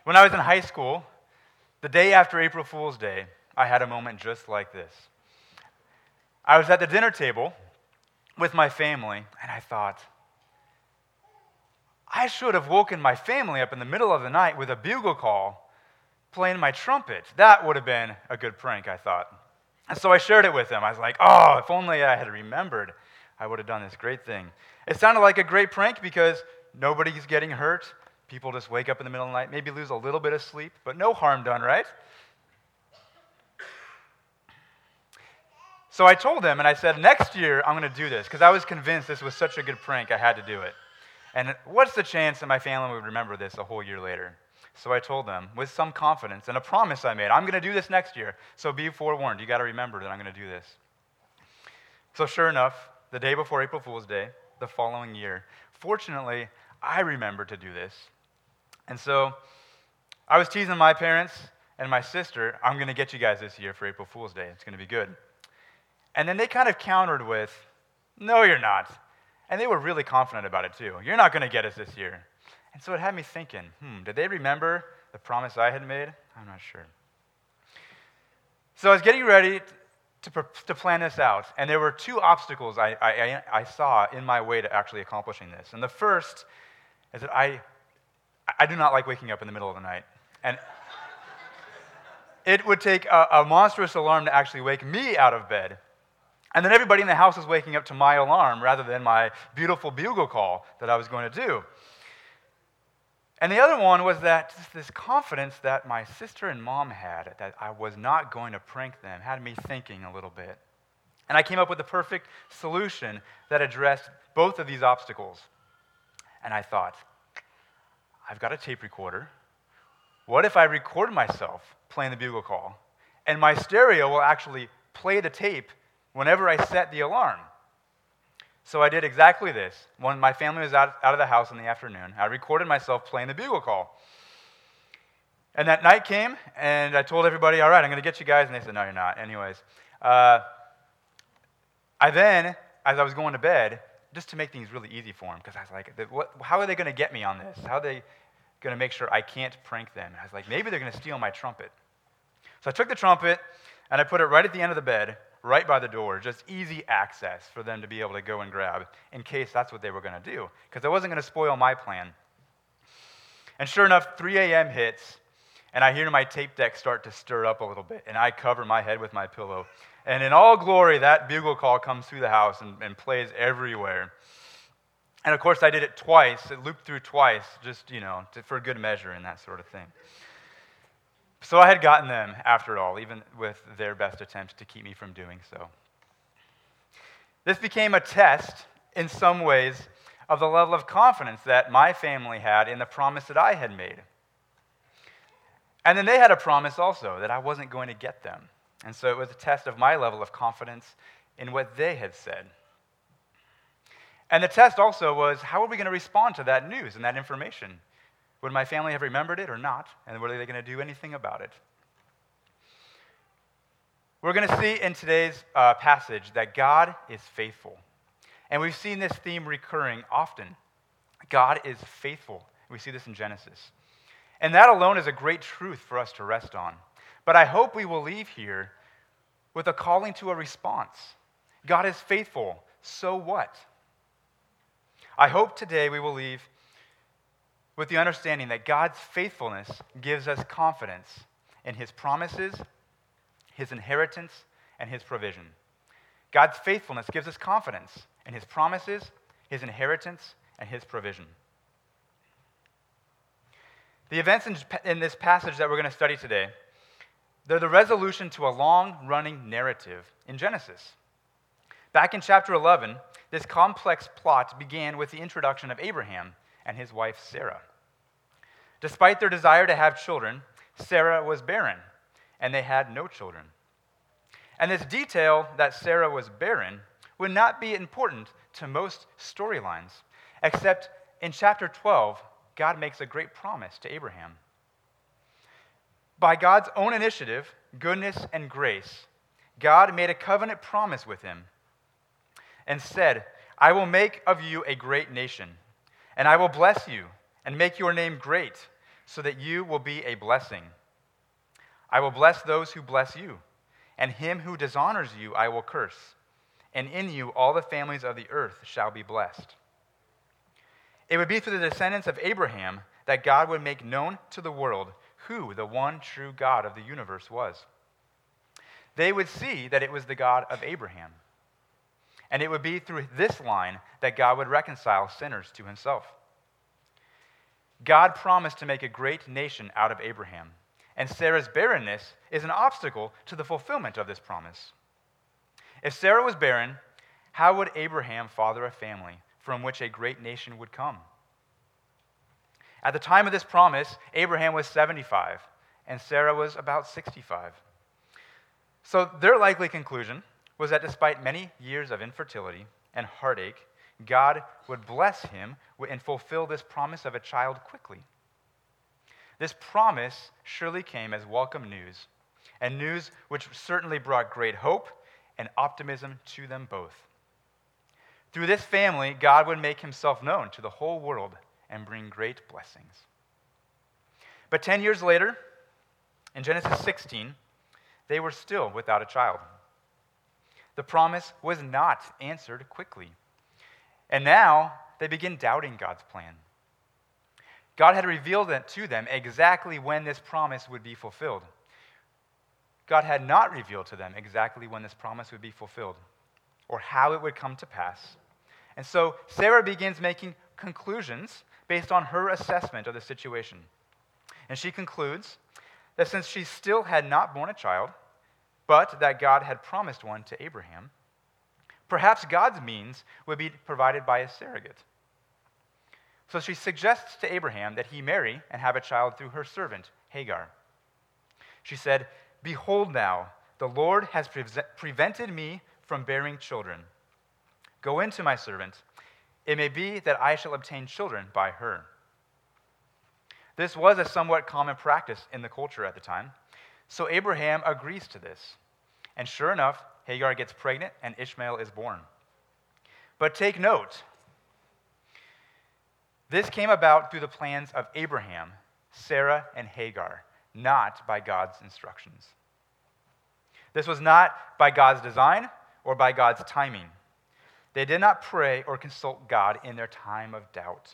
When I was in high school, the day after April Fool's Day, I had a moment just like this. I was at the dinner table with my family, and I thought, I should have woken my family up in the middle of the night with a bugle call playing my trumpet. That would have been a good prank, I thought. And so I shared it with them. I was like, oh, if only I had remembered, I would have done this great thing. It sounded like a great prank because nobody's getting hurt. People just wake up in the middle of the night, maybe lose a little bit of sleep, but no harm done, right? So I told them, and I said, next year I'm going to do this, because I was convinced this was such a good prank, I had to do it. And what's the chance that my family would remember this a whole year later? So I told them, with some confidence, and a promise I made, I'm going to do this next year, so be forewarned. You got to remember that I'm going to do this. So sure enough, the day before April Fool's Day, the following year, fortunately, I remembered to do this. And so I was teasing my parents and my sister, I'm going to get you guys this year for April Fool's Day. It's going to be good. And then they kind of countered with, no, you're not. And they were really confident about it too. You're not going to get us this year. And so it had me thinking, did they remember the promise I had made? I'm not sure. So I was getting ready to plan this out, and there were two obstacles I saw in my way to actually accomplishing this. And the first is that I do not like waking up in the middle of the night. And it would take a monstrous alarm to actually wake me out of bed. And then everybody in the house was waking up to my alarm rather than my beautiful bugle call that I was going to do. And the other one was that this confidence that my sister and mom had that I was not going to prank them had me thinking a little bit. And I came up with the perfect solution that addressed both of these obstacles. And I thought, I've got a tape recorder. What if I record myself playing the bugle call, and my stereo will actually play the tape whenever I set the alarm? So I did exactly this. When my family was out of the house in the afternoon, I recorded myself playing the bugle call. And that night came, and I told everybody, all right, I'm going to get you guys. And they said, no, you're not. Anyways, I then, as I was going to bed, just to make things really easy for them, because I was like, how are they going to get me on this? How are they going to make sure I can't prank them? And I was like, maybe they're going to steal my trumpet. So I took the trumpet, and I put it right at the end of the bed, right by the door, just easy access for them to be able to go and grab in case that's what they were going to do, because I wasn't going to spoil my plan. And sure enough, 3 a.m. hits, and I hear my tape deck start to stir up a little bit, and I cover my head with my pillow. And in all glory, that bugle call comes through the house and plays everywhere. And of course, I did it twice. It looped through twice, just, for good measure and that sort of thing. So I had gotten them, after all, even with their best attempts to keep me from doing so. This became a test, in some ways, of the level of confidence that my family had in the promise that I had made. And then they had a promise also that I wasn't going to get them. And so it was a test of my level of confidence in what they had said. And the test also was, how are we going to respond to that news and that information? Would my family have remembered it or not? And were they going to do anything about it? We're going to see in today's passage that God is faithful. And we've seen this theme recurring often. God is faithful. We see this in Genesis. And that alone is a great truth for us to rest on. But I hope we will leave here with a calling to a response. God is faithful, so what? I hope today we will leave with the understanding that God's faithfulness gives us confidence in His promises, His inheritance, and His provision. God's faithfulness gives us confidence in His promises, His inheritance, and His provision. The events in this passage that we're going to study today, they're the resolution to a long-running narrative in Genesis. Back in chapter 11, this complex plot began with the introduction of Abraham and his wife Sarah. Despite their desire to have children, Sarah was barren, and they had no children. And this detail that Sarah was barren would not be important to most storylines, except in chapter 12, God makes a great promise to Abraham. By God's own initiative, goodness, and grace, God made a covenant promise with him and said, I will make of you a great nation, and I will bless you and make your name great, so that you will be a blessing. I will bless those who bless you, and him who dishonors you I will curse. And in you all the families of the earth shall be blessed. It would be through the descendants of Abraham that God would make known to the world who the one true God of the universe was. They would see that it was the God of Abraham. And it would be through this line that God would reconcile sinners to himself. God promised to make a great nation out of Abraham, and Sarah's barrenness is an obstacle to the fulfillment of this promise. If Sarah was barren, how would Abraham father a family from which a great nation would come? At the time of this promise, Abraham was 75, and Sarah was about 65. So their likely conclusion was that despite many years of infertility and heartache, God would bless him and fulfill this promise of a child quickly. This promise surely came as welcome news, and news which certainly brought great hope and optimism to them both. Through this family, God would make himself known to the whole world and bring great blessings. But 10 years later, in Genesis 16, they were still without a child. The promise was not answered quickly. And now they begin doubting God's plan. God had revealed to them exactly when this promise would be fulfilled. God had not revealed to them exactly when this promise would be fulfilled or how it would come to pass. And so Sarah begins making conclusions based on her assessment of the situation. And she concludes that since she still had not born a child, but that God had promised one to Abraham, perhaps God's means would be provided by a surrogate. So she suggests to Abraham that he marry and have a child through her servant, Hagar. She said, "Behold now, the Lord has prevented me from bearing children. Go into my servant. It may be that I shall obtain children by her." This was a somewhat common practice in the culture at the time, so Abraham agrees to this. And sure enough, Hagar gets pregnant and Ishmael is born. But take note, this came about through the plans of Abraham, Sarah, and Hagar, not by God's instructions. This was not by God's design or by God's timing. They did not pray or consult God in their time of doubt.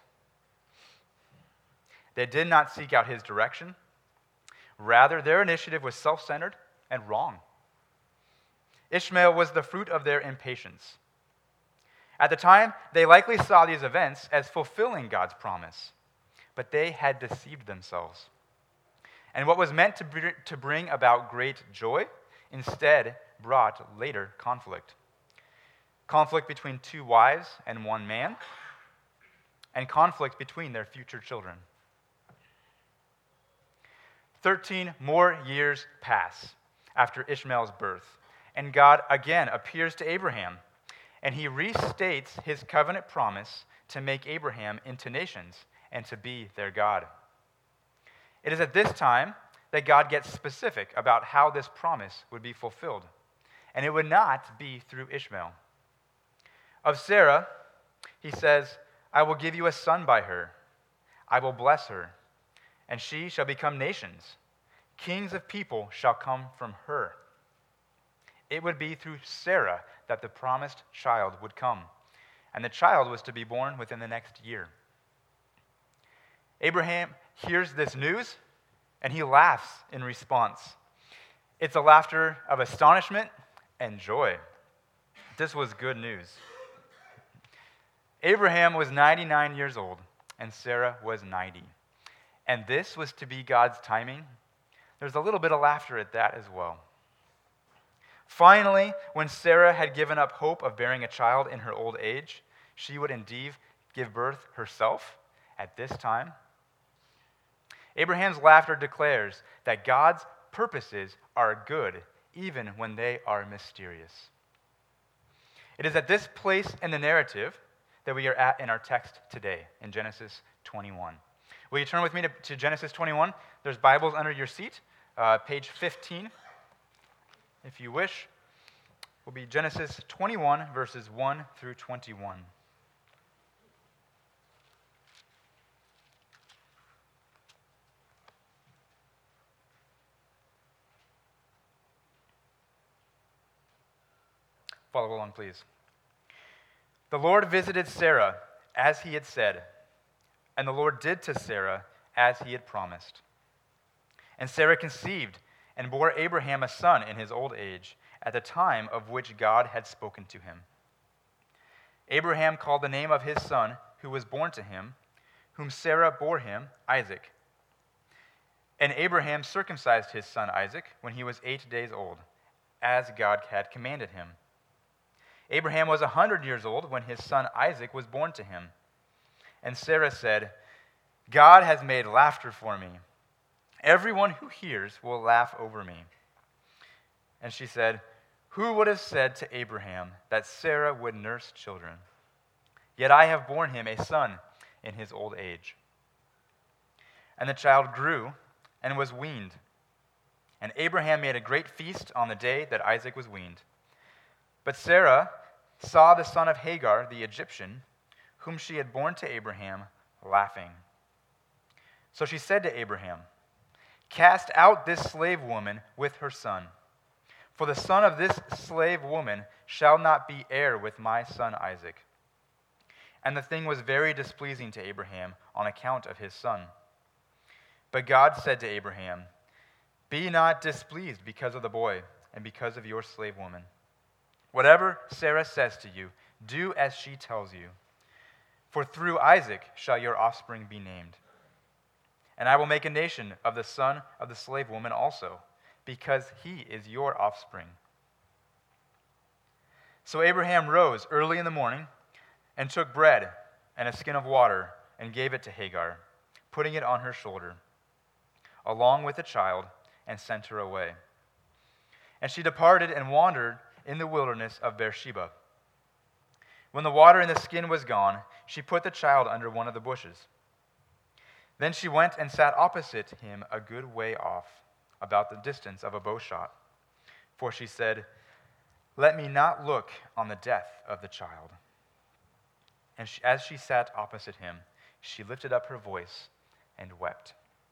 They did not seek out his direction. Rather, their initiative was self-centered and wrong. Ishmael was the fruit of their impatience. At the time, they likely saw these events as fulfilling God's promise, but they had deceived themselves. And what was meant to bring about great joy instead brought later conflict. Conflict between two wives and one man, and conflict between their future children. 13 more years pass after Ishmael's birth, and God again appears to Abraham, and he restates his covenant promise to make Abraham into nations and to be their God. It is at this time that God gets specific about how this promise would be fulfilled, and it would not be through Ishmael. Of Sarah, he says, "I will give you a son by her. I will bless her, and she shall become nations. Kings of people shall come from her." It would be through Sarah that the promised child would come, and the child was to be born within the next year. Abraham hears this news, and he laughs in response. It's a laughter of astonishment and joy. This was good news. Abraham was 99 years old, and Sarah was 90. And this was to be God's timing. There's a little bit of laughter at that as well. Finally, when Sarah had given up hope of bearing a child in her old age, she would indeed give birth herself at this time. Abraham's laughter declares that God's purposes are good, even when they are mysterious. It is at this place in the narrative that we are at in our text today, in Genesis 21. Will you turn with me to Genesis 21? There's Bibles under your seat, page 15. If you wish, will be Genesis 21, verses 1 through 21. Follow along, please. The Lord visited Sarah as he had said, and the Lord did to Sarah as he had promised. And Sarah conceived and bore Abraham a son in his old age, at the time of which God had spoken to him. Abraham called the name of his son who was born to him, whom Sarah bore him, Isaac. And Abraham circumcised his son Isaac when he was 8 days old, as God had commanded him. Abraham was 100 years old when his son Isaac was born to him. And Sarah said, God has made laughter for me. Everyone who hears will laugh over me. And she said, who would have said to Abraham that Sarah would nurse children? Yet I have borne him a son in his old age. And the child grew and was weaned. And Abraham made a great feast on the day that Isaac was weaned. But Sarah saw the son of Hagar, the Egyptian, whom she had borne to Abraham, laughing. So she said to Abraham, cast out this slave woman with her son, for the son of this slave woman shall not be heir with my son Isaac. And the thing was very displeasing to Abraham on account of his son. But God said to Abraham, be not displeased because of the boy and because of your slave woman. Whatever Sarah says to you, do as she tells you. For through Isaac shall your offspring be named. And I will make a nation of the son of the slave woman also, because he is your offspring. So Abraham rose early in the morning and took bread and a skin of water and gave it to Hagar, putting it on her shoulder, along with the child, and sent her away. And she departed and wandered in the wilderness of Beersheba. When the water in the skin was gone, she put the child under one of the bushes. Then she went and sat opposite him a good way off, about the distance of a bow shot. For she said, let me not look on the death of the child. And as she sat opposite him, she lifted up her voice and wept.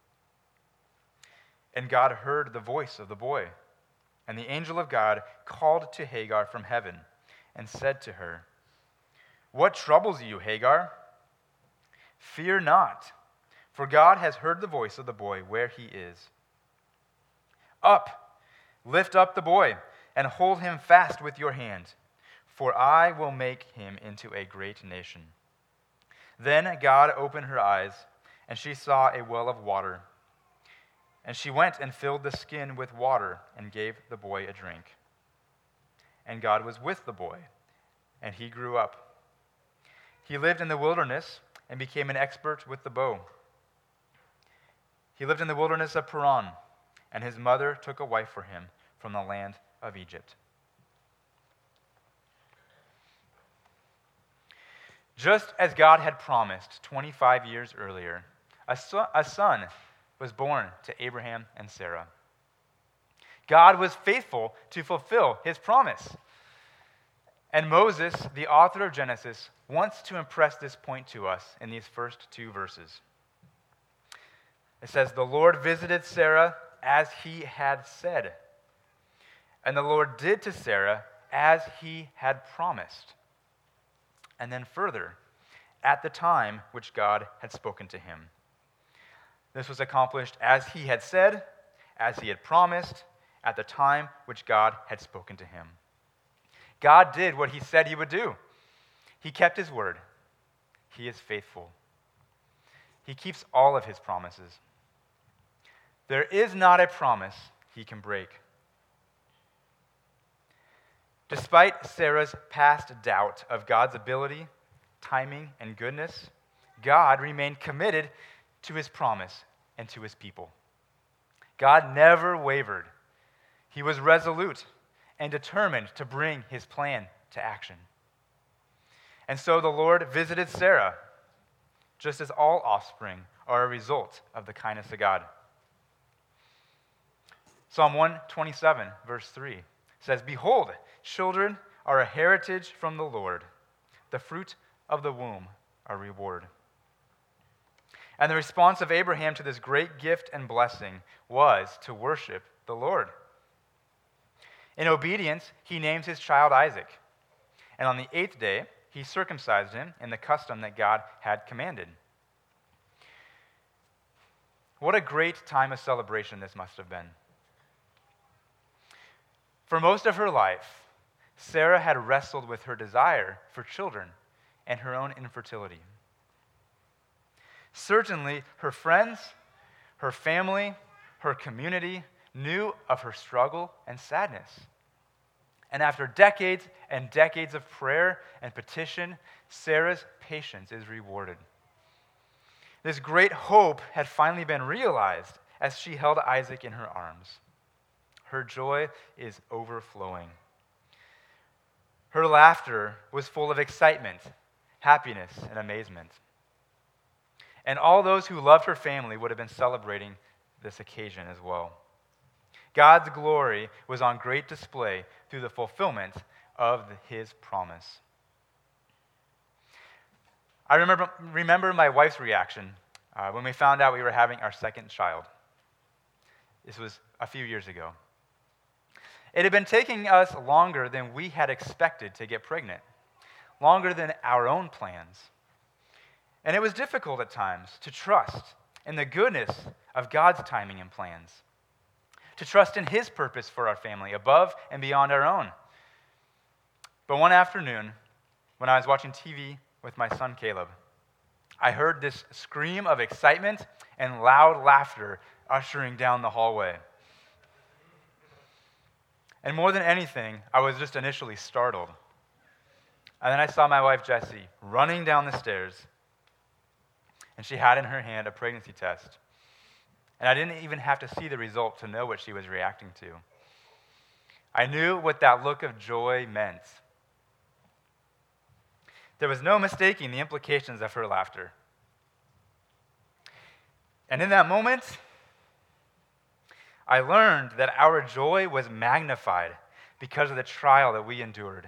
And God heard the voice of the boy. And the angel of God called to Hagar from heaven and said to her, what troubles you, Hagar? Fear not, for God has heard the voice of the boy where he is. Up, lift up the boy, and hold him fast with your hand, for I will make him into a great nation. Then God opened her eyes, and she saw a well of water. And she went and filled the skin with water and gave the boy a drink. And God was with the boy, and he grew up. He lived in the wilderness and became an expert with the bow. He lived in the wilderness of Paran, and his mother took a wife for him from the land of Egypt. Just as God had promised 25 years earlier, a son was born to Abraham and Sarah. God was faithful to fulfill his promise. And Moses, the author of Genesis, wants to impress this point to us in these first two verses. It says, the Lord visited Sarah as he had said, and the Lord did to Sarah as he had promised. And then further, at the time which God had spoken to him. This was accomplished as he had said, as he had promised, at the time which God had spoken to him. God did what he said he would do. He kept his word. He is faithful. He keeps all of his promises. There is not a promise he can break. Despite Sarah's past doubt of God's ability, timing, and goodness, God remained committed to his promise and to his people. God never wavered. He was resolute and determined to bring his plan to action. And so the Lord visited Sarah, just as all offspring are a result of the kindness of God. Psalm 127, verse 3 says, behold, children are a heritage from the Lord. The fruit of the womb a reward. And the response of Abraham to this great gift and blessing was to worship the Lord. In obedience, he names his child Isaac, And on the 8th day, he circumcised him in the custom that God had commanded. What a great time of celebration this must have been. For most of her life, Sarah had wrestled with her desire for children and her own infertility. Certainly, her friends, her family, her community knew of her struggle and sadness. And after decades and decades of prayer and petition, Sarah's patience is rewarded. This great hope had finally been realized as she held Isaac in her arms. Her joy is overflowing. Her laughter was full of excitement, happiness, and amazement. And all those who loved her family would have been celebrating this occasion as well. God's glory was on great display through the fulfillment of his promise. I remember my wife's reaction when we found out we were having our second child. This was a few years ago. It had been taking us longer than we had expected to get pregnant, longer than our own plans. And it was difficult at times to trust in the goodness of God's timing and plans, to trust in his purpose for our family above and beyond our own. But one afternoon, when I was watching TV with my son Caleb, I heard this scream of excitement and loud laughter ushering down the hallway. And more than anything, I was just initially startled. And then I saw my wife Jessie running down the stairs, and she had in her hand a pregnancy test. And I didn't even have to see the result to know what she was reacting to. I knew what that look of joy meant. There was no mistaking the implications of her laughter. And in that moment, I learned that our joy was magnified because of the trial that we endured.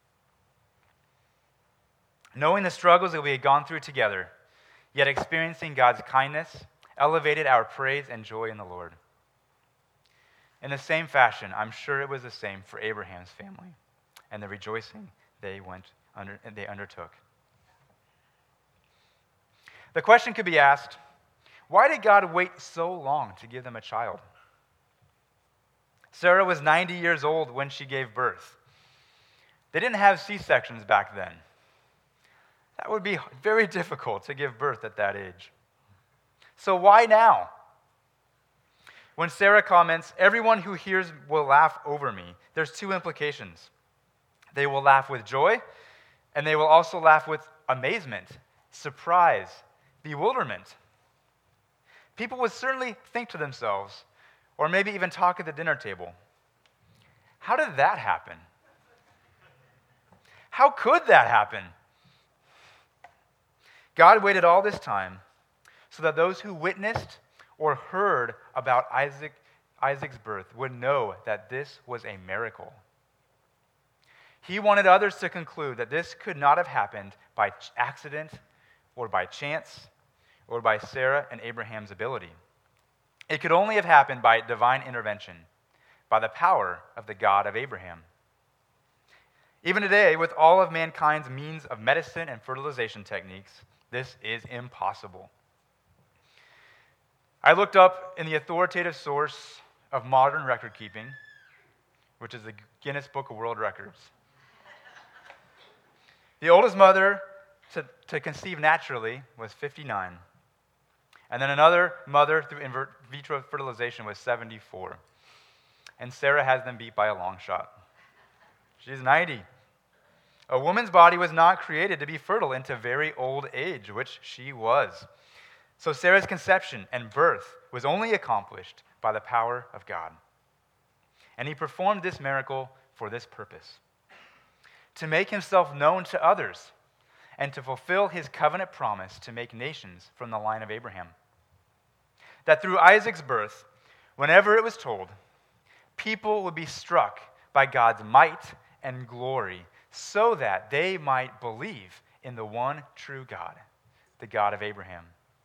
Knowing the struggles that we had gone through together, yet experiencing God's kindness, elevated our praise and joy in the Lord. In the same fashion, I'm sure it was the same for Abraham's family and the rejoicing they undertook. The question could be asked, why did God wait so long to give them a child? Sarah was 90 years old when she gave birth. They didn't have C-sections back then. That would be very difficult to give birth at that age. So why now? When Sarah comments, everyone who hears will laugh over me, there's two implications. They will laugh with joy, and they will also laugh with amazement, surprise, bewilderment. People would certainly think to themselves, or maybe even talk at the dinner table, how did that happen? How could that happen? God waited all this time so that those who witnessed or heard about Isaac's birth would know that this was a miracle. He wanted others to conclude that this could not have happened by accident or by chance or by Sarah and Abraham's ability. It could only have happened by divine intervention, by the power of the God of Abraham. Even today, with all of mankind's means of medicine and fertilization techniques, this is impossible. I looked up in the authoritative source of modern record keeping, which is the Guinness Book of World Records. The oldest mother to conceive naturally was 59. And then another mother through in vitro fertilization was 74. And Sarah has them beat by a long shot. She's 90. A woman's body was not created to be fertile into very old age, which she was. So Sarah's conception and birth was only accomplished by the power of God. And he performed this miracle for this purpose: to make himself known to others and to fulfill his covenant promise to make nations from the line of Abraham. That through Isaac's birth, whenever it was told, people would be struck by God's might and glory so that they might believe in the one true God, the God of Abraham.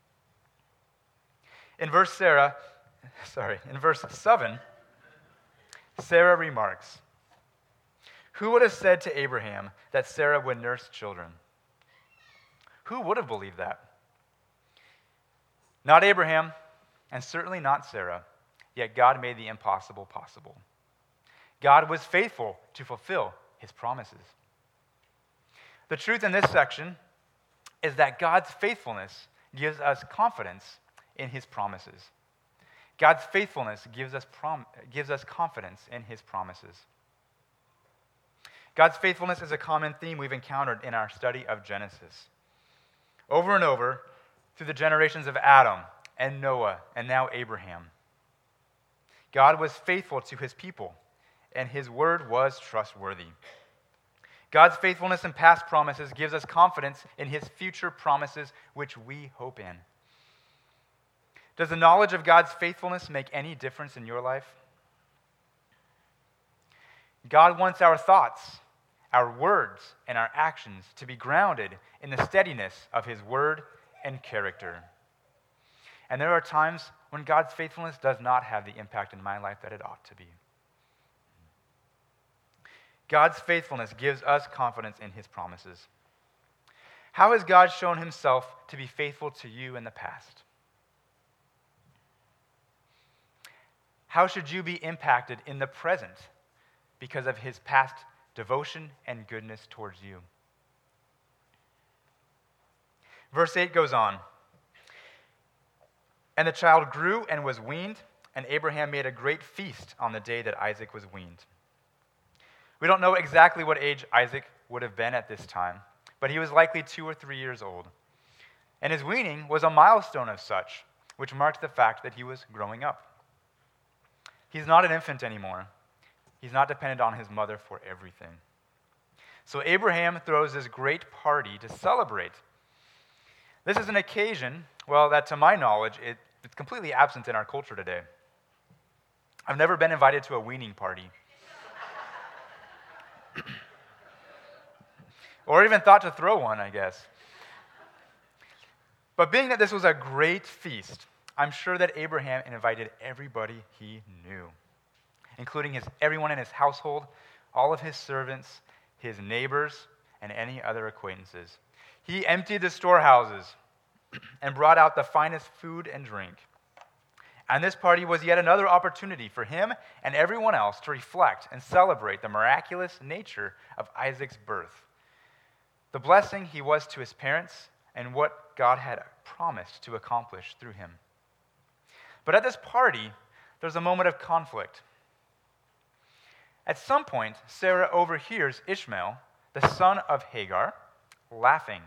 In verse 7, Sarah remarks, Who would have said to Abraham that Sarah would nurse children? Who would have believed that? Not Abraham, and certainly not Sarah, yet God made the impossible possible. God was faithful to fulfill his promises. The truth in this section is that God's faithfulness gives us confidence in his promises. God's faithfulness gives us confidence in his promises. God's faithfulness is a common theme we've encountered in our study of Genesis. Over and over, through the generations of Adam and Noah and now Abraham, God was faithful to his people, and his word was trustworthy. God's faithfulness in past promises gives us confidence in his future promises, which we hope in. Does the knowledge of God's faithfulness make any difference in your life? God wants our thoughts, our words, and our actions to be grounded in the steadiness of his word and character. And there are times when God's faithfulness does not have the impact in my life that it ought to be. God's faithfulness gives us confidence in his promises. How has God shown himself to be faithful to you in the past? How should you be impacted in the present because of his past devotion and goodness towards you? Verse 8 goes on. And the child grew and was weaned, and Abraham made a great feast on the day that Isaac was weaned. We don't know exactly what age Isaac would have been at this time, but he was likely 2 or 3 years old. And his weaning was a milestone of such, which marked the fact that he was growing up. He's not an infant anymore. He's not dependent on his mother for everything. So Abraham throws this great party to celebrate. This is an occasion, well, that to my knowledge, it's completely absent in our culture today. I've never been invited to a weaning party. Or even thought to throw one, I guess. But being that this was a great feast, I'm sure that Abraham invited everybody he knew, including everyone in his household, all of his servants, his neighbors, and any other acquaintances. He emptied the storehouses and brought out the finest food and drink. And this party was yet another opportunity for him and everyone else to reflect and celebrate the miraculous nature of Isaac's birth, the blessing he was to his parents, and what God had promised to accomplish through him. But at this party, there's a moment of conflict. At some point, Sarah overhears Ishmael, the son of Hagar, laughing.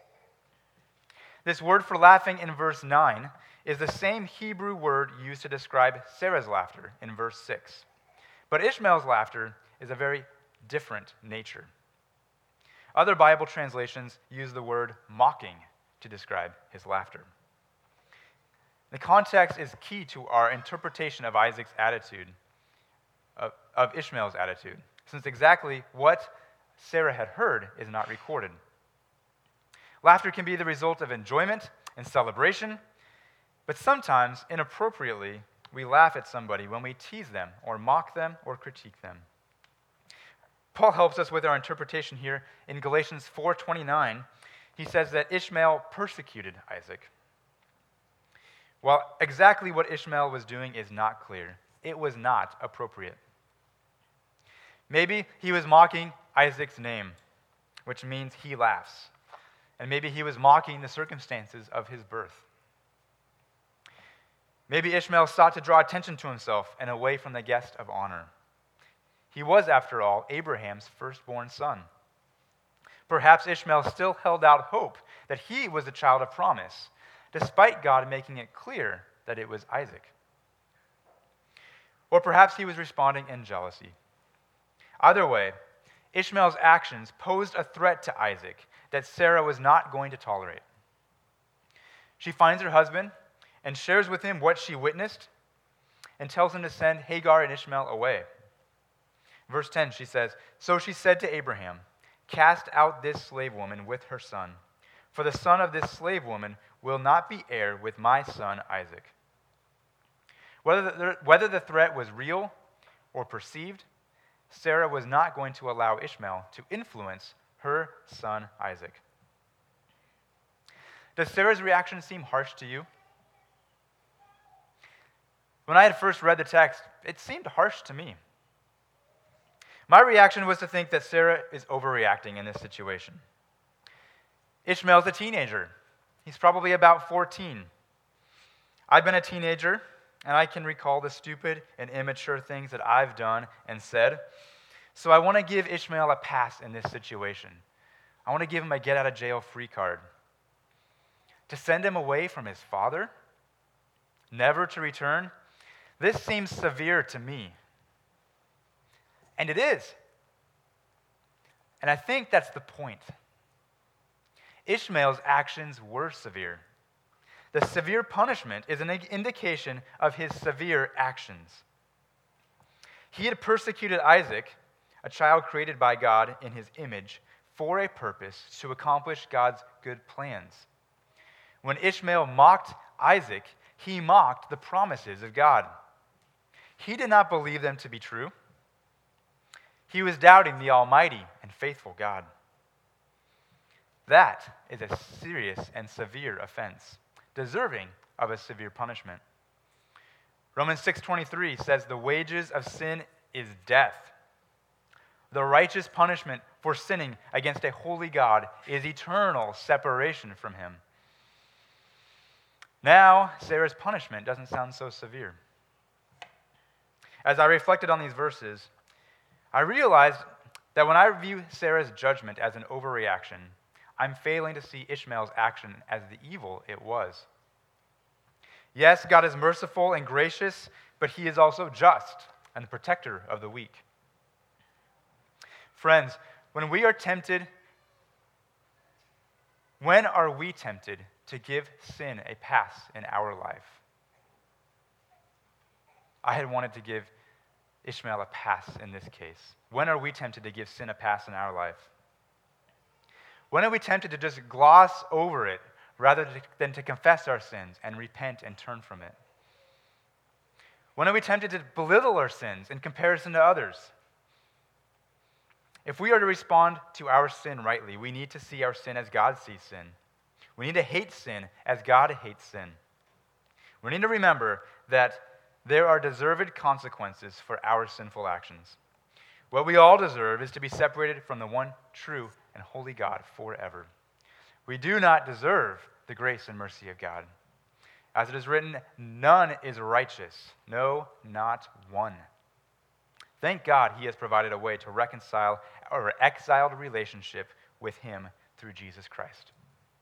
This word for laughing in verse 9 is the same Hebrew word used to describe Sarah's laughter in verse 6. But Ishmael's laughter is a very different nature. Other Bible translations use the word mocking to describe his laughter. The context is key to our interpretation of Isaac's attitude, of Ishmael's attitude, since exactly what Sarah had heard is not recorded. Laughter can be the result of enjoyment and celebration, but sometimes, inappropriately, we laugh at somebody when we tease them or mock them or critique them. Paul helps us with our interpretation here in Galatians 4:29. He says that Ishmael persecuted Isaac. While exactly what Ishmael was doing is not clear, it was not appropriate. Maybe he was mocking Isaac's name, which means he laughs. And maybe he was mocking the circumstances of his birth. Maybe Ishmael sought to draw attention to himself and away from the guest of honor. He was, after all, Abraham's firstborn son. Perhaps Ishmael still held out hope that he was the child of promise, despite God making it clear that it was Isaac. Or perhaps he was responding in jealousy. Either way, Ishmael's actions posed a threat to Isaac that Sarah was not going to tolerate. She finds her husband and shares with him what she witnessed and tells him to send Hagar and Ishmael away. Verse 10, she says, "So she said to Abraham, 'Cast out this slave woman with her son, for the son of this slave woman will not be heir with my son Isaac.'" Whether the threat was real or perceived, Sarah was not going to allow Ishmael to influence her son Isaac. Does Sarah's reaction seem harsh to you? When I had first read the text, it seemed harsh to me. My reaction was to think that Sarah is overreacting in this situation. Ishmael's a teenager. He's probably about 14. I've been a teenager, and I can recall the stupid and immature things that I've done and said. So I want to give Ishmael a pass in this situation. I want to give him a get-out-of-jail-free card. To send him away from his father, never to return, this seems severe to me. And it is. And I think that's the point. Ishmael's actions were severe. The severe punishment is an indication of his severe actions. He had persecuted Isaac, a child created by God in his image, for a purpose to accomplish God's good plans. When Ishmael mocked Isaac, he mocked the promises of God. He did not believe them to be true. He was doubting the almighty and faithful God. That is a serious and severe offense, deserving of a severe punishment. Romans 6:23 says, "The wages of sin is death. The righteous punishment for sinning against a holy God is eternal separation from him." Now, Sarah's punishment doesn't sound so severe. As I reflected on these verses, I realized that when I view Sarah's judgment as an overreaction, I'm failing to see Ishmael's action as the evil it was. Yes, God is merciful and gracious, but he is also just and the protector of the weak. Friends, when are we tempted to give sin a pass in our life? I had wanted to give Ishmael a pass in this case. When are we tempted to give sin a pass in our life? When are we tempted to just gloss over it rather than to confess our sins and repent and turn from it? When are we tempted to belittle our sins in comparison to others? If we are to respond to our sin rightly, we need to see our sin as God sees sin. We need to hate sin as God hates sin. We need to remember that there are deserved consequences for our sinful actions. What we all deserve is to be separated from the one true and holy God forever. We do not deserve the grace and mercy of God. As it is written, none is righteous, no, not one. Thank God he has provided a way to reconcile our exiled relationship with him through Jesus Christ.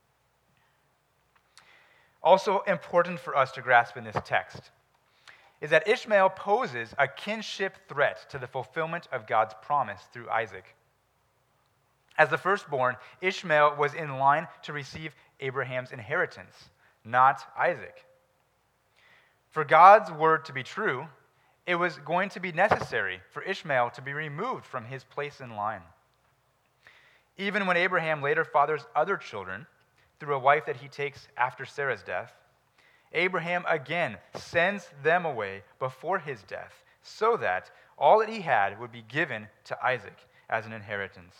Also important for us to grasp in this text is that Ishmael poses a kinship threat to the fulfillment of God's promise through Isaac. As the firstborn, Ishmael was in line to receive Abraham's inheritance, not Isaac. For God's word to be true, it was going to be necessary for Ishmael to be removed from his place in line. Even when Abraham later fathers other children through a wife that he takes after Sarah's death, Abraham again sends them away before his death so that all that he had would be given to Isaac as an inheritance.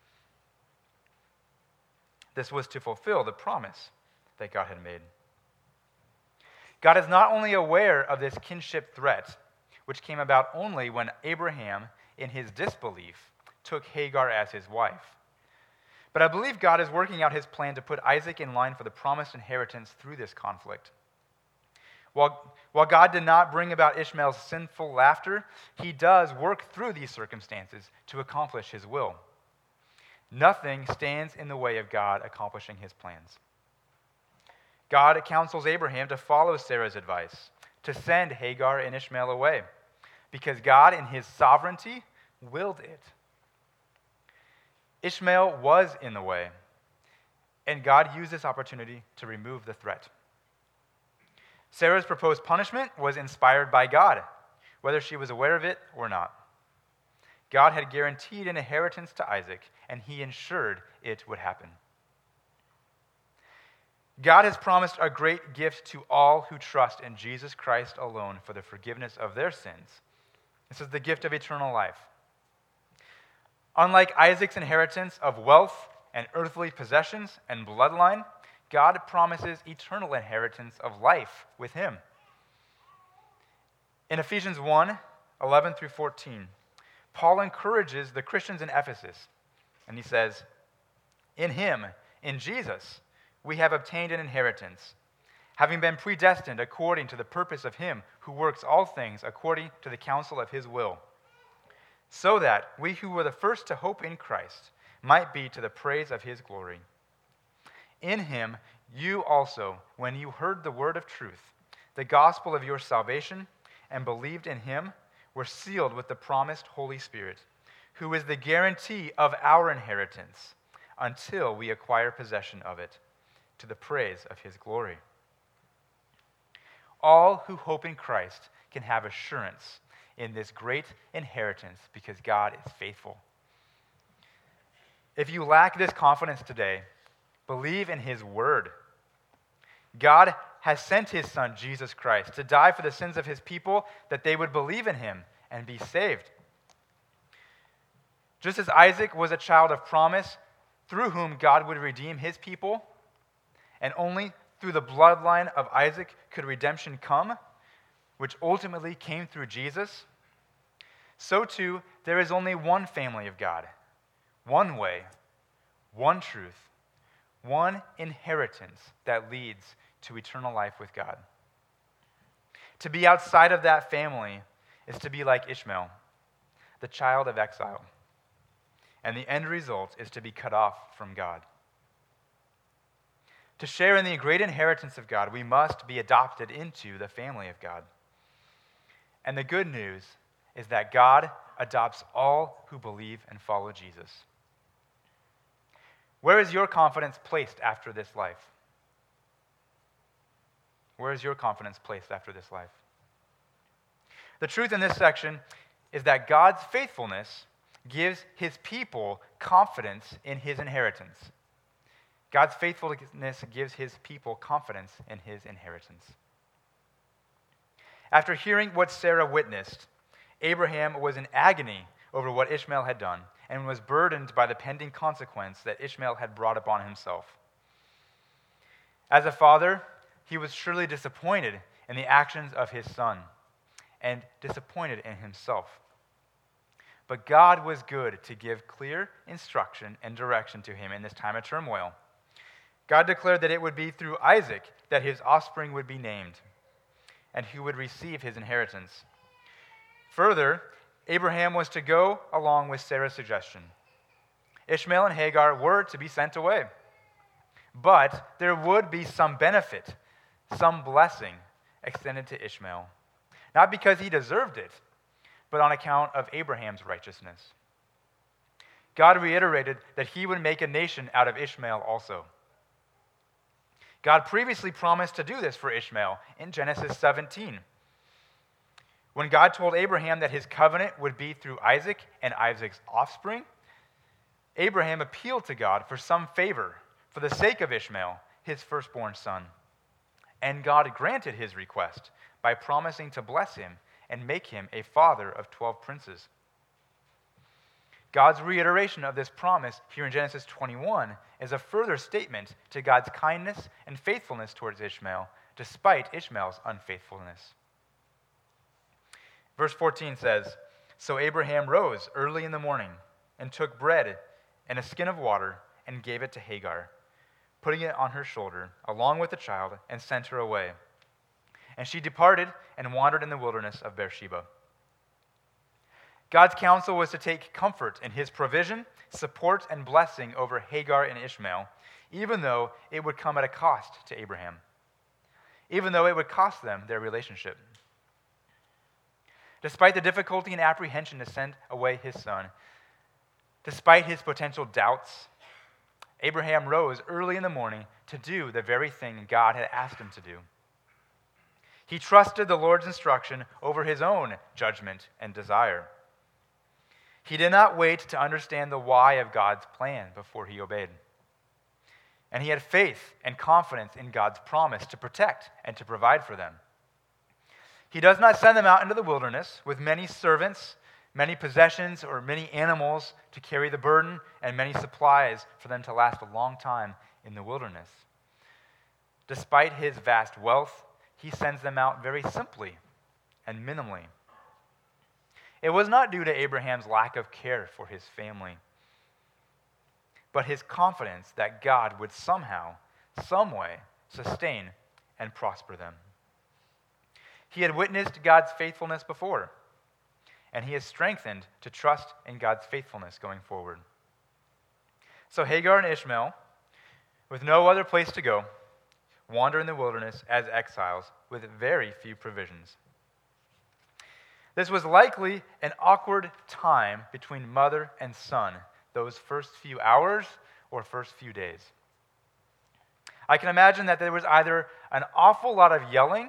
This was to fulfill the promise that God had made. God is not only aware of this kinship threat, which came about only when Abraham, in his disbelief, took Hagar as his wife, but I believe God is working out his plan to put Isaac in line for the promised inheritance through this conflict. While God did not bring about Ishmael's sinful laughter, he does work through these circumstances to accomplish his will. Nothing stands in the way of God accomplishing his plans. God counsels Abraham to follow Sarah's advice, to send Hagar and Ishmael away, because God, in his sovereignty, willed it. Ishmael was in the way, and God used this opportunity to remove the threat. Sarah's proposed punishment was inspired by God, whether she was aware of it or not. God had guaranteed an inheritance to Isaac, and he ensured it would happen. God has promised a great gift to all who trust in Jesus Christ alone for the forgiveness of their sins. This is the gift of eternal life. Unlike Isaac's inheritance of wealth and earthly possessions and bloodline, God promises eternal inheritance of life with him. In Ephesians 1:11 through 14, Paul encourages the Christians in Ephesus, and he says, "In him, in Jesus, we have obtained an inheritance, having been predestined according to the purpose of him who works all things according to the counsel of his will, so that we who were the first to hope in Christ might be to the praise of his glory. In him you also, when you heard the word of truth, the gospel of your salvation, and believed in him, were sealed with the promised Holy Spirit, who is the guarantee of our inheritance until we acquire possession of it, to the praise of his glory." All who hope in Christ can have assurance in this great inheritance because God is faithful. If you lack this confidence today, believe in his word. God has sent his son, Jesus Christ, to die for the sins of his people, that they would believe in him and be saved. Just as Isaac was a child of promise, through whom God would redeem his people, and only through the bloodline of Isaac could redemption come, which ultimately came through Jesus, so too there is only one family of God, one way, one truth, one inheritance that leads to eternal life with God. To be outside of that family is to be like Ishmael, the child of exile, and the end result is to be cut off from God. To share in the great inheritance of God, we must be adopted into the family of God. And the good news is that God adopts all who believe and follow Jesus. Where is your confidence placed after this life? Where is your confidence placed after this life? The truth in this section is that God's faithfulness gives his people confidence in his inheritance. God's faithfulness gives his people confidence in his inheritance. After hearing what Sarah witnessed, Abraham was in agony over what Ishmael had done and was burdened by the pending consequence that Ishmael had brought upon himself. As a father, he was surely disappointed in the actions of his son and disappointed in himself. But God was good to give clear instruction and direction to him in this time of turmoil. God declared that it would be through Isaac that his offspring would be named and who would receive his inheritance. Further, Abraham was to go along with Sarah's suggestion. Ishmael and Hagar were to be sent away. But there would be some benefit, some blessing extended to Ishmael. Not because he deserved it, but on account of Abraham's righteousness. God reiterated that he would make a nation out of Ishmael also. God previously promised to do this for Ishmael in Genesis 17. When God told Abraham that his covenant would be through Isaac and Isaac's offspring, Abraham appealed to God for some favor for the sake of Ishmael, his firstborn son. And God granted his request by promising to bless him and make him a father of 12 princes. God's reiteration of this promise here in Genesis 21 is a further statement to God's kindness and faithfulness towards Ishmael, despite Ishmael's unfaithfulness. Verse 14 says, "So Abraham rose early in the morning and took bread and a skin of water and gave it to Hagar, putting it on her shoulder along with the child, and sent her away. And she departed and wandered in the wilderness of Beersheba." God's counsel was to take comfort in his provision, support, and blessing over Hagar and Ishmael, even though it would come at a cost to Abraham, even though it would cost them their relationship. Despite the difficulty and apprehension to send away his son, despite his potential doubts, Abraham rose early in the morning to do the very thing God had asked him to do. He trusted the Lord's instruction over his own judgment and desire. He did not wait to understand the why of God's plan before he obeyed. And he had faith and confidence in God's promise to protect and to provide for them. He does not send them out into the wilderness with many servants many possessions or many animals to carry the burden, and many supplies for them to last a long time in the wilderness. Despite his vast wealth, he sends them out very simply and minimally. It was not due to Abraham's lack of care for his family, but his confidence that God would somehow, some way, sustain and prosper them. He had witnessed God's faithfulness before, and he is strengthened to trust in God's faithfulness going forward. So Hagar and Ishmael, with no other place to go, wander in the wilderness as exiles with very few provisions. This was likely an awkward time between mother and son, those first few hours or first few days. I can imagine that there was either an awful lot of yelling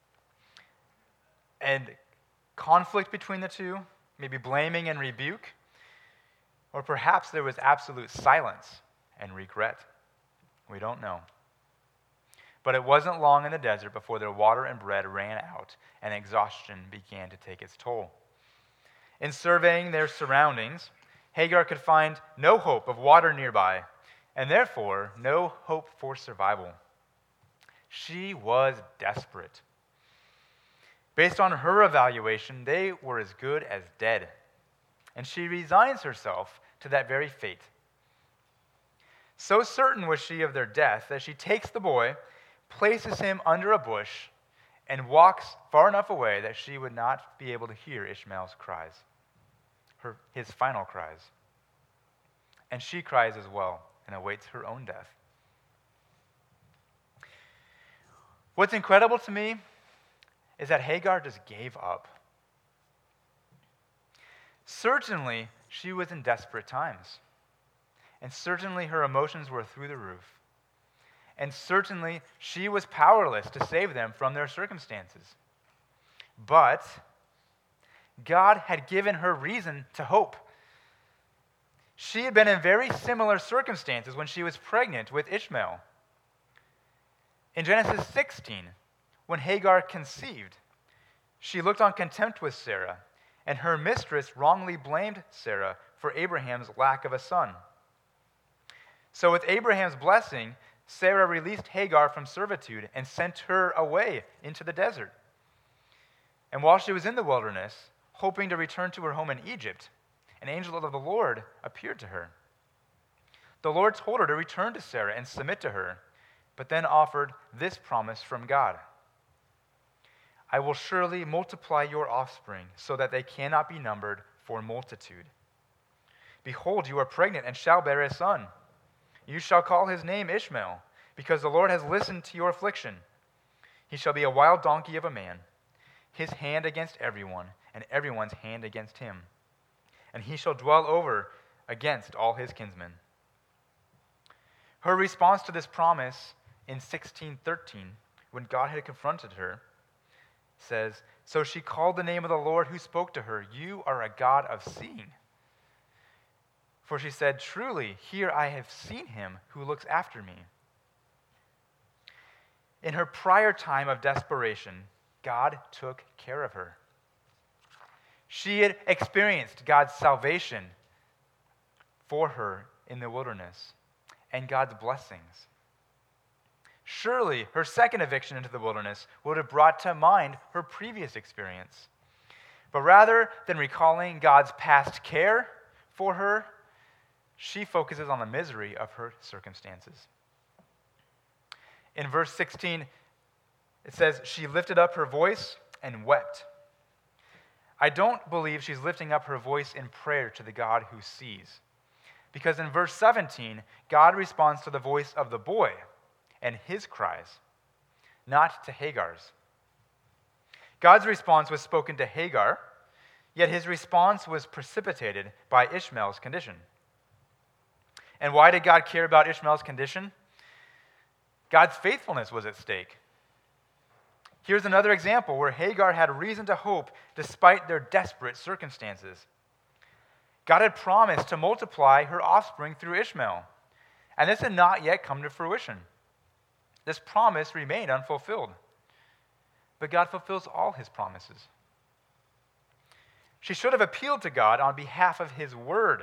and conflict between the two, maybe blaming and rebuke, or perhaps there was absolute silence and regret. We don't know. But it wasn't long in the desert before their water and bread ran out and exhaustion began to take its toll. In surveying their surroundings, Hagar could find no hope of water nearby, and therefore no hope for survival. She was desperate. Based on her evaluation, they were as good as dead, and she resigns herself to that very fate. So certain was she of their death that she takes the boy, places him under a bush, and walks far enough away that she would not be able to hear Ishmael's cries, his final cries. And she cries as well and awaits her own death. What's incredible to me is that Hagar just gave up. Certainly, she was in desperate times. And certainly her emotions were through the roof. And certainly she was powerless to save them from their circumstances. But God had given her reason to hope. She had been in very similar circumstances when she was pregnant with Ishmael. In Genesis 16, when Hagar conceived, she looked on contempt with Sarah, and her mistress wrongly blamed Sarah for Abraham's lack of a son. So with Abraham's blessing, Sarah released Hagar from servitude and sent her away into the desert. And while she was in the wilderness, hoping to return to her home in Egypt, an angel of the Lord appeared to her. The Lord told her to return to Sarah and submit to her, but then offered this promise from God. I will surely multiply your offspring so that they cannot be numbered for multitude. Behold, you are pregnant and shall bear a son. You shall call his name Ishmael, because the Lord has listened to your affliction. He shall be a wild donkey of a man, his hand against everyone, and everyone's hand against him. And he shall dwell over against all his kinsmen. Her response to this promise in 16:13, when God had confronted her, says, So she called the name of the Lord who spoke to her, You are a God of seeing. For she said, Truly, here I have seen him who looks after me. In her prior time of desperation, God took care of her. She had experienced God's salvation for her in the wilderness and God's blessings. Surely, her second eviction into the wilderness would have brought to mind her previous experience. But rather than recalling God's past care for her, she focuses on the misery of her circumstances. In verse 16, it says, She lifted up her voice and wept. I don't believe she's lifting up her voice in prayer to the God who sees. Because in verse 17, God responds to the voice of the boy and his cries, not to Hagar's. God's response was spoken to Hagar, yet his response was precipitated by Ishmael's condition. And why did God care about Ishmael's condition? God's faithfulness was at stake. Here's another example where Hagar had reason to hope despite their desperate circumstances. God had promised to multiply her offspring through Ishmael, and this had not yet come to fruition. This promise remained unfulfilled. But God fulfills all his promises. She should have appealed to God on behalf of his word.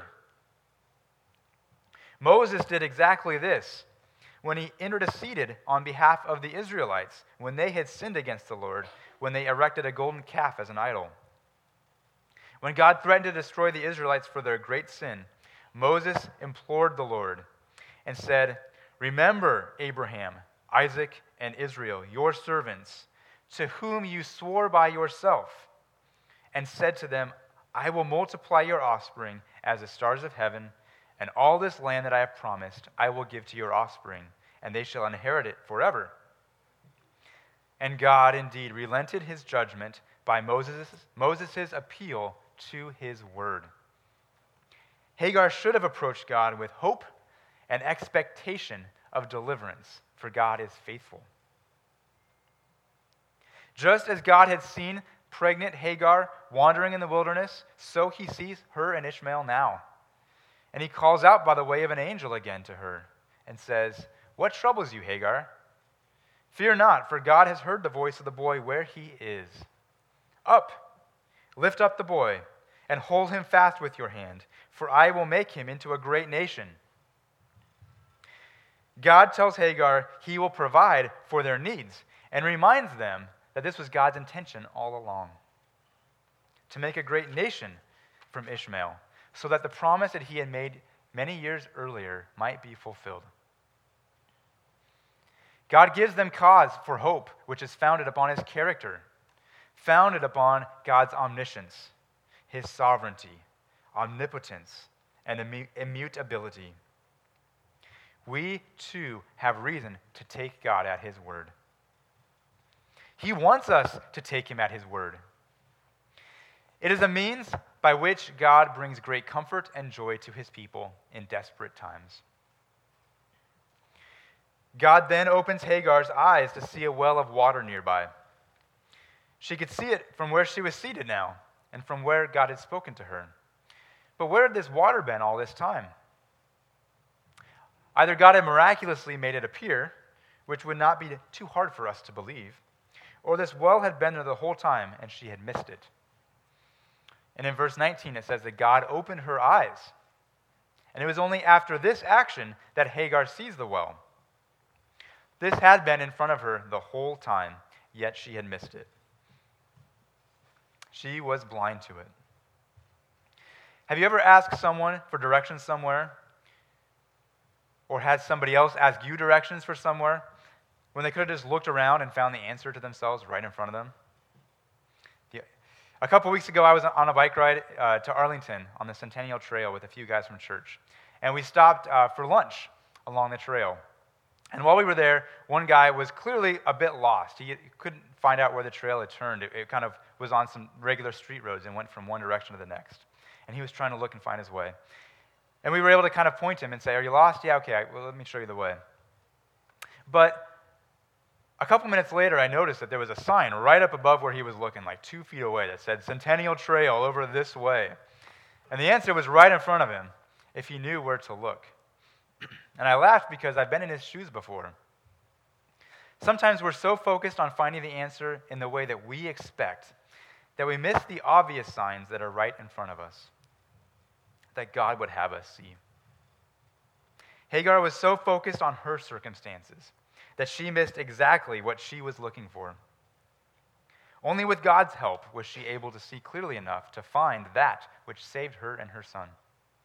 Moses did exactly this when he interceded on behalf of the Israelites when they had sinned against the Lord, when they erected a golden calf as an idol. When God threatened to destroy the Israelites for their great sin, Moses implored the Lord and said, "Remember Abraham, Isaac, and Israel, your servants, to whom you swore by yourself, and said to them, I will multiply your offspring as the stars of heaven, and all this land that I have promised I will give to your offspring, and they shall inherit it forever." And God indeed relented his judgment by Moses' appeal to his word. Hagar should have approached God with hope and expectation of deliverance, for God is faithful. Just as God had seen pregnant Hagar wandering in the wilderness, so he sees her and Ishmael now. And he calls out by the way of an angel again to her and says, "What troubles you, Hagar? Fear not, for God has heard the voice of the boy where he is. Up, lift up the boy, and hold him fast with your hand, for I will make him into a great nation." God tells Hagar he will provide for their needs and reminds them that this was God's intention all along, to make a great nation from Ishmael, so that the promise that he had made many years earlier might be fulfilled. God gives them cause for hope, which is founded upon his character, founded upon God's omniscience, his sovereignty, omnipotence, and immutability. We, too, have reason to take God at his word. He wants us to take him at his word. It is a means by which God brings great comfort and joy to his people in desperate times. God then opens Hagar's eyes to see a well of water nearby. She could see it from where she was seated now and from where God had spoken to her. But where had this water been all this time? Either God had miraculously made it appear, which would not be too hard for us to believe, or this well had been there the whole time and she had missed it. And in verse 19 it says that God opened her eyes. And it was only after this action that Hagar sees the well. This had been in front of her the whole time, yet she had missed it. She was blind to it. Have you ever asked someone for directions somewhere? Or had somebody else ask you directions for somewhere when they could have just looked around and found the answer to themselves right in front of them? A couple weeks ago, I was on a bike ride to Arlington on the Centennial Trail with a few guys from church. And we stopped for lunch along the trail. And while we were there, one guy was clearly a bit lost. He couldn't find out where the trail had turned. It kind of was on some regular street roads and went from one direction to the next. And he was trying to look and find his way. And we were able to kind of point him and say, "Are you lost?" "Yeah, okay, well, let me show you the way." But a couple minutes later, I noticed that there was a sign right up above where he was looking, like 2 feet away, that said, "Centennial Trail over this way." And the answer was right in front of him, if he knew where to look. And I laughed because I've been in his shoes before. Sometimes we're so focused on finding the answer in the way that we expect that we miss the obvious signs that are right in front of us, that God would have us see. Hagar was so focused on her circumstances that she missed exactly what she was looking for. Only with God's help was she able to see clearly enough to find that which saved her and her son.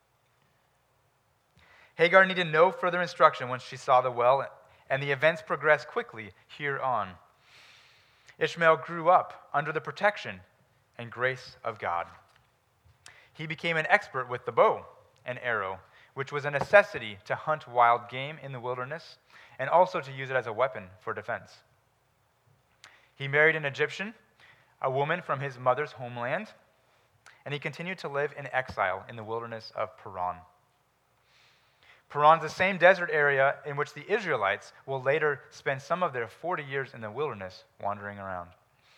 Hagar needed no further instruction once she saw the well, and the events progressed quickly here on. Ishmael grew up under the protection and grace of God. He became an expert with the bow and arrow, which was a necessity to hunt wild game in the wilderness and also to use it as a weapon for defense. He married an Egyptian, a woman from his mother's homeland, and he continued to live in exile in the wilderness of Paran. Paran's the same desert area in which the Israelites will later spend some of their 40 years in the wilderness wandering around.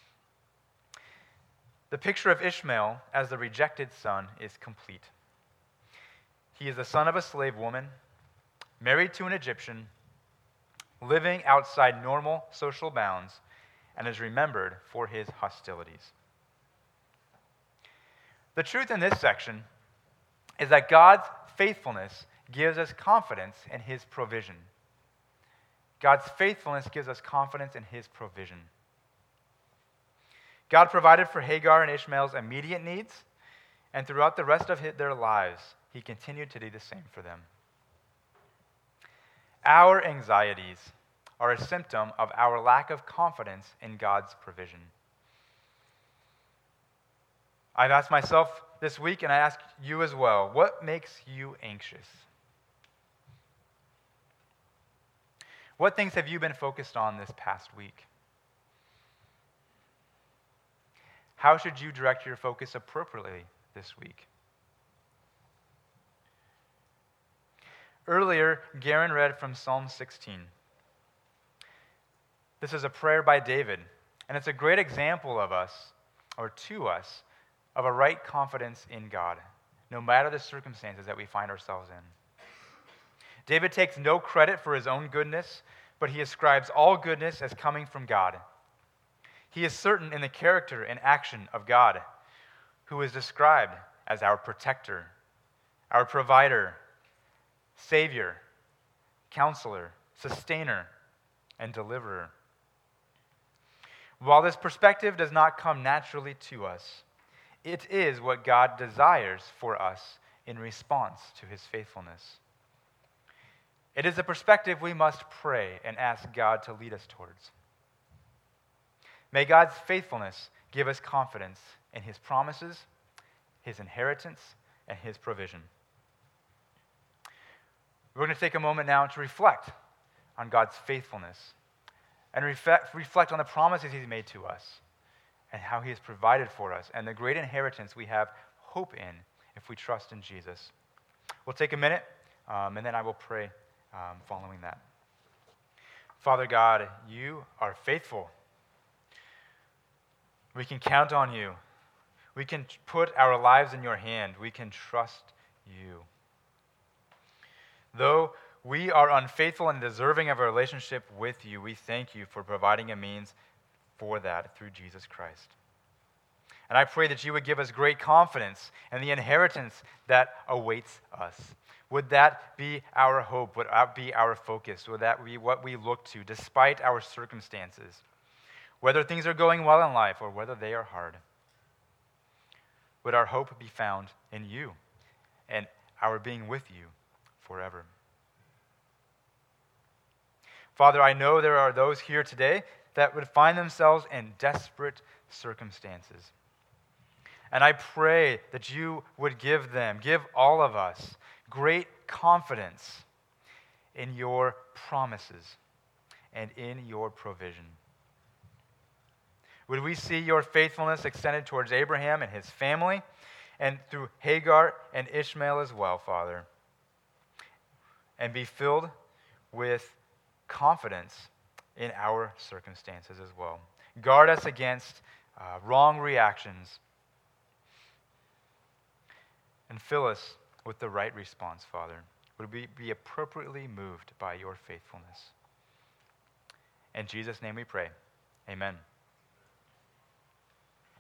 The picture of Ishmael as the rejected son is complete. He is the son of a slave woman, married to an Egyptian, living outside normal social bounds, and is remembered for his hostilities. The truth in this section is that God's faithfulness gives us confidence in his provision. God's faithfulness gives us confidence in his provision. God provided for Hagar and Ishmael's immediate needs, and throughout the rest of their lives, he continued to do the same for them. Our anxieties are a symptom of our lack of confidence in God's provision. I've asked myself this week, and I ask you as well, what makes you anxious? What things have you been focused on this past week? How should you direct your focus appropriately this week? Earlier, Garen read from Psalm 16. This is a prayer by David, and it's a great example of us, or to us, of a right confidence in God, no matter the circumstances that we find ourselves in. David takes no credit for his own goodness, but he ascribes all goodness as coming from God. He is certain in the character and action of God, who is described as our protector, our provider, Savior, counselor, sustainer, and deliverer. While this perspective does not come naturally to us, it is what God desires for us in response to his faithfulness. It is a perspective we must pray and ask God to lead us towards. May God's faithfulness give us confidence in his promises, his inheritance, and his provision. We're going to take a moment now to reflect on God's faithfulness and reflect on the promises he's made to us and how he has provided for us and the great inheritance we have hope in if we trust in Jesus. We'll take a minute, and then I will pray following that. Father God, you are faithful. We can count on you. We can put our lives in your hand. We can trust you. Though we are unfaithful and deserving of a relationship with you, we thank you for providing a means for that through Jesus Christ. And I pray that you would give us great confidence in the inheritance that awaits us. Would that be our hope? Would that be our focus? Would that be what we look to despite our circumstances? Whether things are going well in life or whether they are hard. Would our hope be found in you and our being with you forever? Father, I know there are those here today that would find themselves in desperate circumstances. And I pray that you would give all of us, great confidence in your promises and in your provision. Would we see your faithfulness extended towards Abraham and his family, and through Hagar and Ishmael as well, Father, and be filled with confidence in our circumstances as well. Guard us against wrong reactions, and fill us with the right response, Father. Would we be appropriately moved by your faithfulness? In Jesus' name we pray. Amen.